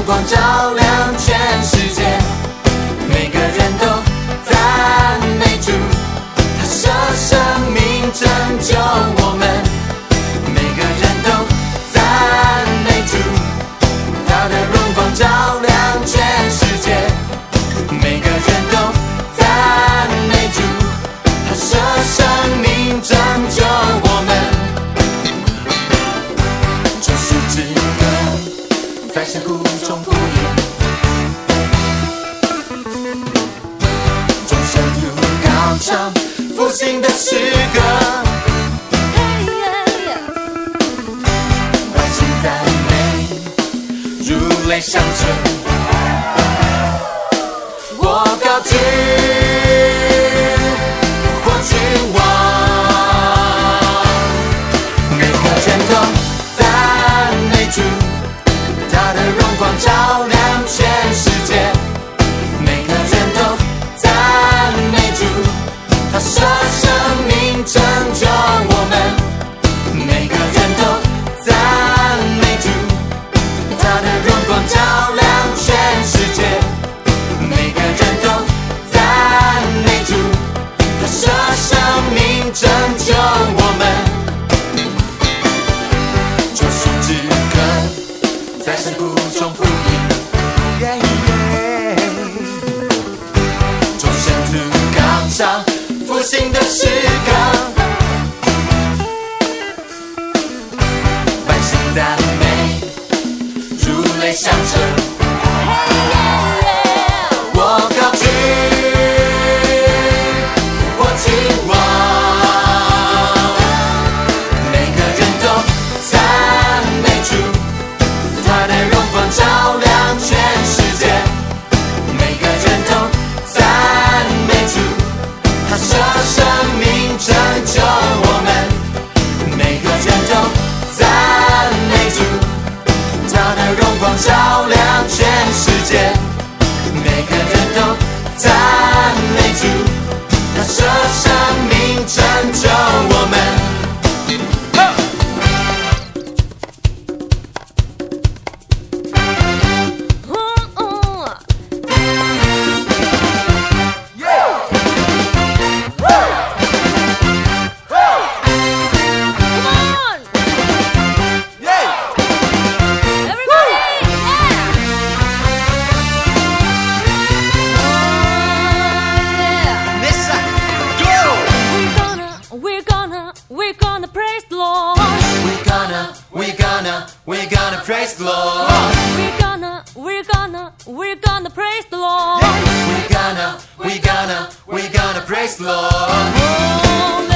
光照亮全世界，每个人都赞美主，他舍生命拯救我们。每个人都赞美主，他的荣光照亮全世界，每个人都赞美主，他舍生命拯救我们。救赎之歌在山谷中铺演，众圣徒高唱复兴的诗歌，万心赞美如雷响彻。我高举或君王，每个人都赞美主，他的荣光照亮全世界，每个人都赞美主，他舍生命拯救我们。每个人都赞美主，他的荣光照亮全世界，每个人都赞美主，他舍生命拯救我们。救赎之歌在山谷中铺演，众圣徒高唱复兴的诗歌，万心赞美如雷响彻。我高举我君王，每个人都赞美主，他的荣光照亮全世界，每个人都赞美主，他舍生命拯救我们。每个人都赞美主，他的荣光照亮全世界，每个人都赞美主，他舍生命拯救我们。We're gonna praise the Lord. We're gonna praise the Lord. We're gonna praise the Lord. Oh,